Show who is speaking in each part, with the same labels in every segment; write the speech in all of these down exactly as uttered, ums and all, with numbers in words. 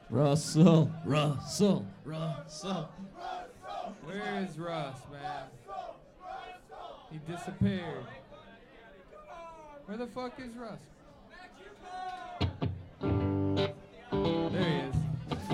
Speaker 1: Russell, Russell, Russell.
Speaker 2: Where is Russ, man? He disappeared. Where the fuck is Russ? There he is.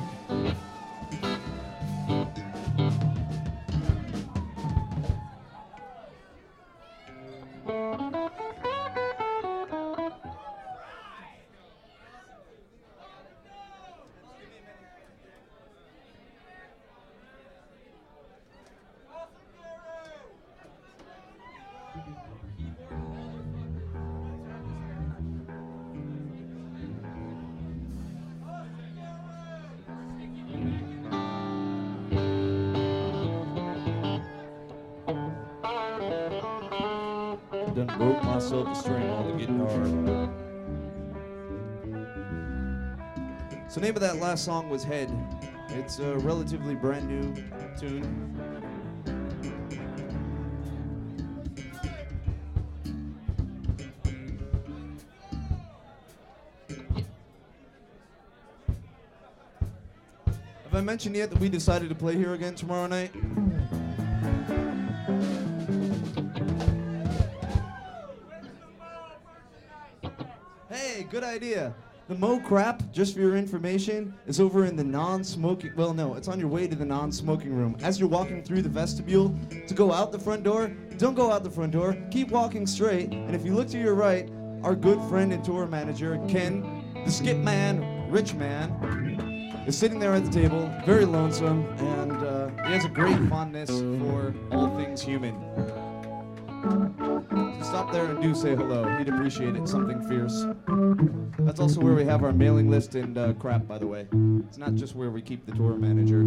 Speaker 1: Done broke myself to string on the guitar. So name of that last song was Head. It's a relatively brand new tune. Have I mentioned yet that we decided to play here again tomorrow night? Hey, good idea. The Mo Crap, just for your information, is over in the non-smoking, well no, it's on your way to the non-smoking room. As you're walking through the vestibule to go out the front door, don't go out the front door, keep walking straight, and if you look to your right, our good friend and tour manager, Ken, the skip man, rich man, is sitting there at the table, very lonesome, and uh, he has a great fondness for all things human. So stop there and do say hello. He'd appreciate it, something fierce. That's also where we have our mailing list and uh, crap, by the way. It's not just where we keep the tour manager.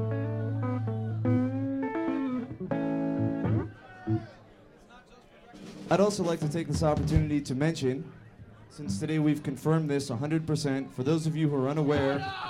Speaker 1: I'd also like to take this opportunity to mention, since today we've confirmed this one hundred percent, for those of you who are unaware,